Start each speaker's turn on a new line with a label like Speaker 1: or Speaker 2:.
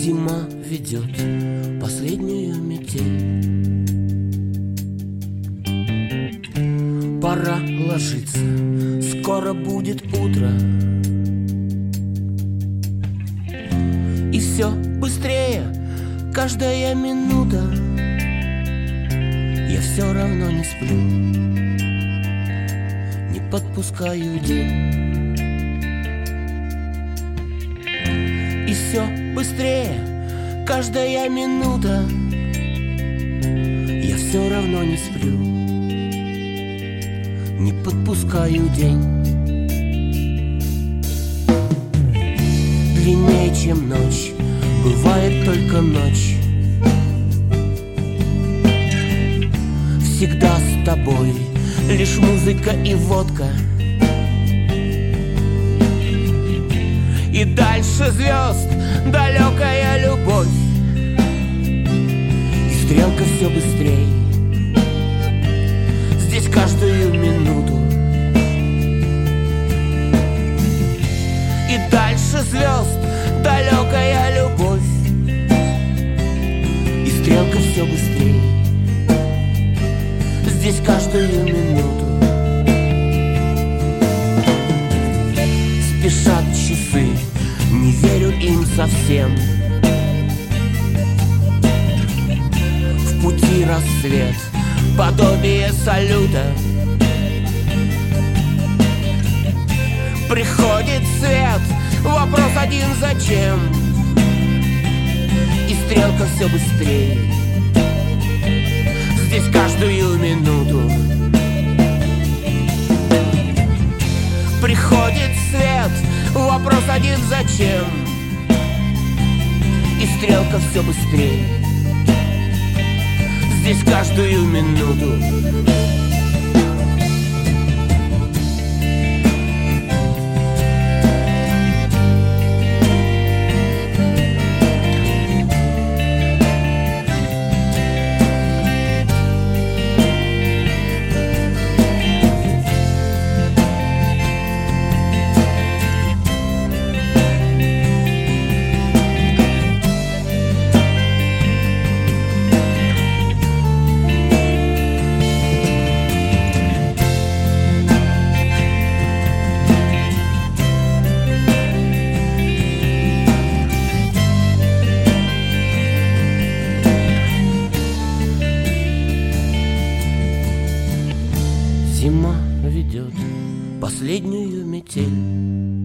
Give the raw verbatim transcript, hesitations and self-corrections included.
Speaker 1: Зима ведет последнюю метель. Пора ложиться, скоро будет утро. И все быстрее, каждая минута. Я все равно не сплю, не подпускаю день. И все быстрее, каждая минута. Я все равно не сплю, не подпускаю день. Длиннее, чем ночь, бывает только ночь. Всегда с тобой лишь музыка и водка. И дальше звезд далекая любовь. И стрелка все быстрей, здесь каждую минуту. И дальше звезд далекая любовь. И стрелка все быстрей, здесь каждую минуту. Спешат часы, не верю им совсем. В пути рассвет, подобие салюта. Приходит свет, вопрос один: зачем? И стрелка все быстрее, здесь каждую минуту. Приходит свет, вопрос один: зачем? И стрелка все быстрее, здесь каждую минуту. Зима ведет последнюю метель.